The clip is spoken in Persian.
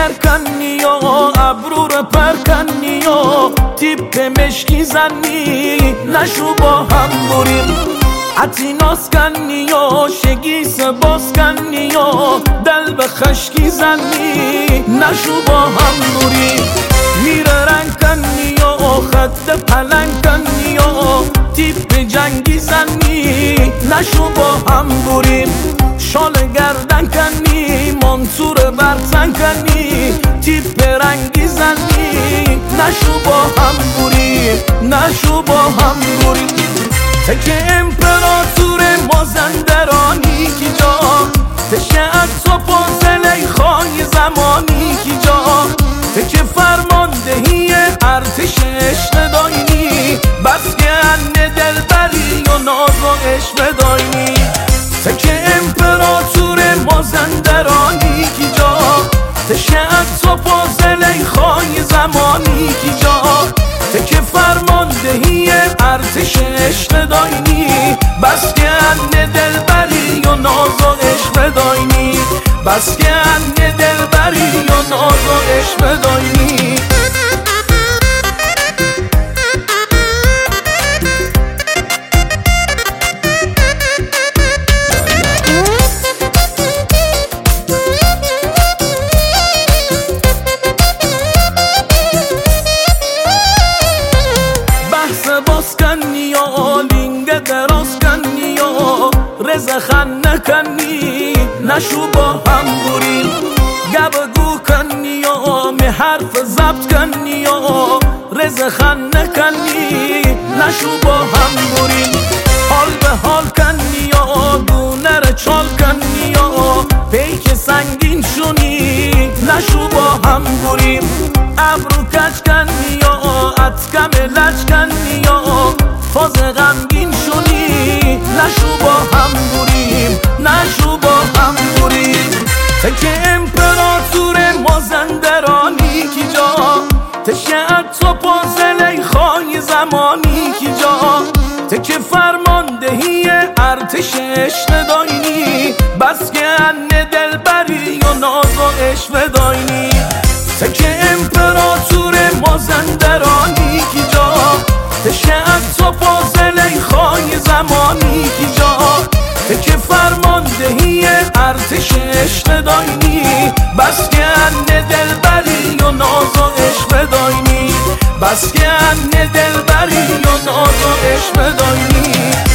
کنی و ابرو رو پر کنی و تیپ مشکی زنی نشو با هم بریم عطی ناز کنی و شگیس باز کنی و دل به خشکی زنی نشو با هم بریم میره رنگ کنی و خط پلنگ کنی و تیپ جنگی زنی نشو با هم بریم شال گردن کنی منصور برزن کنی تیپ رنگی زنی نشو با هم بریم نشو با هم بریم تکه امپراتور مازندرانی کی جا تکه عطا پازلی خواهی زمانی کی جا تکه فرماندهی ارتش عشق داینی بس که انه دلبری و ناز و عشق داینی تکه امپراتور مازندرانی کی جا تکه عطا پازلی خواهی زمانی کی جا تکه فرماندهی ارتش عشق داینی بس که انه دلبری و ناز و عشق داینی بس که انه دلبری و ناز و عشق داینی باز کنی و لینگ دراز کنی و رزخن نکنی نشو با هم بریم گبگو کنی و می حرف ضبط کنی و رزخن نکنی نشو با هم بریم حال به حال کنی و دونه رو چال کنی و پیک سنگین شونی نشو با هم بریم ابرو کج کنی و اتکم لج کنی و فاز غمگین شونی نشو با هم بریم نشو با هم بریم تکه امپراتور مازندرانی کی جا تکه عطا پازلی خواهی زمانی کی جا تکه فرماندهی ارتش عشق داینی بس که انه دلبری و ناز و عشق داینی تکه امپراتور مازندرانی کی جا تکه عطا پازلی خواهی زمانی کی جا تکه فرماندهی ارتش عشق داینی بس که انه دلبری و ناز و عشق داینی بس که انه دلبری و ناز و عشق داینی